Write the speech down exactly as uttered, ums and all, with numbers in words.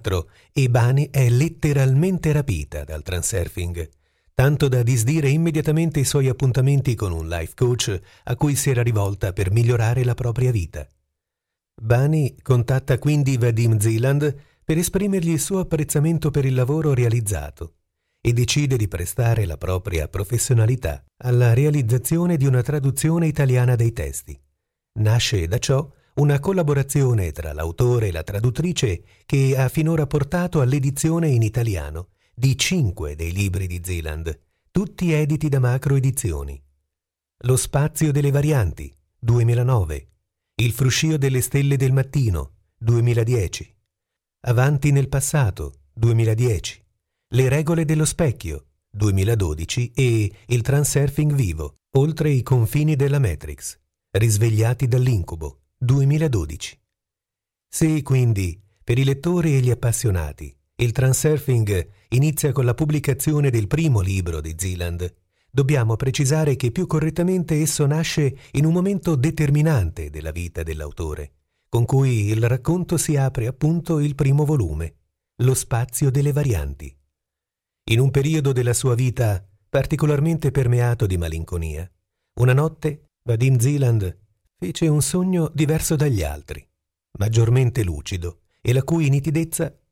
e Bani è letteralmente rapita dal transurfing, tanto da disdire immediatamente i suoi appuntamenti con un life coach a cui si era rivolta per migliorare la propria vita. Bani contatta quindi Vadim Zeland per esprimergli il suo apprezzamento per il lavoro realizzato e decide di prestare la propria professionalità alla realizzazione di una traduzione italiana dei testi. Nasce da ciò una collaborazione tra l'autore e la traduttrice che ha finora portato all'edizione in italiano di cinque dei libri di Zeland, tutti editi da Macro Edizioni. Lo spazio delle varianti, duemilanove. Il fruscio delle stelle del mattino, duemiladieci. Avanti nel passato, duemiladieci. Le regole dello specchio, duemiladodici e Il transurfing vivo, oltre i confini della Matrix, risvegliati dall'incubo, duemiladodici. Se quindi, per i lettori e gli appassionati, il transurfing inizia con la pubblicazione del primo libro di Zeland, dobbiamo precisare che più correttamente esso nasce in un momento determinante della vita dell'autore, con cui il racconto si apre appunto il primo volume, Lo spazio delle varianti. In un periodo della sua vita particolarmente permeato di malinconia, una notte Vadim Zeland fece un sogno diverso dagli altri, maggiormente lucido e la cui nitidezza